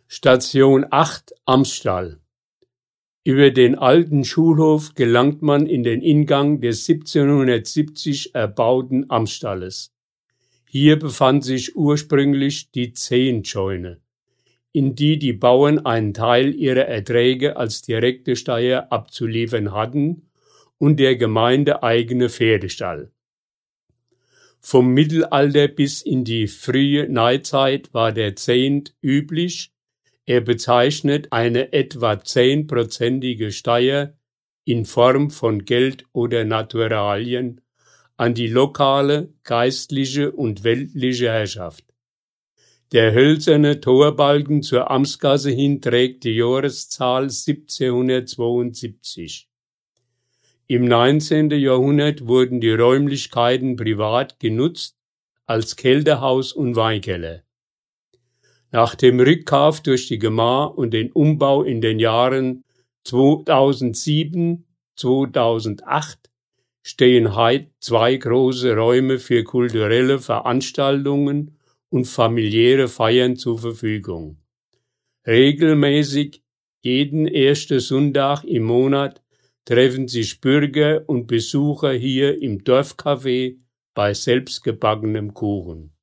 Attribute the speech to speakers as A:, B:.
A: Station 8 Amsstall. Über den alten Schulhof gelangt man in den Ingang des 1770 erbauten Amtsstalles. Hier befand sich ursprünglich die Zehntscheune, in die Bauern einen Teil ihrer Erträge als direkte Steuer abzuliefern hatten, und der gemeindeeigene Pferdestall. Vom Mittelalter bis in die frühe Neuzeit war der Zehnt üblich. Er bezeichnet eine etwa 10%ige Steuer in Form von Geld oder Naturalien an die lokale, geistliche und weltliche Herrschaft. Der hölzerne Torbalken zur Amtsgasse hin trägt die Jahreszahl 1772. Im 19. Jahrhundert wurden die Räumlichkeiten privat genutzt als Kältehaus und Weinkeller. Nach dem Rückkauf durch die Gemar und den Umbau in den Jahren 2007, 2008 stehen heute 2 große Räume für kulturelle Veranstaltungen und familiäre Feiern zur Verfügung. Regelmäßig jeden ersten Sonntag im Monat treffen sich Bürger und Besucher hier im Dorfcafé bei selbstgebackenem Kuchen.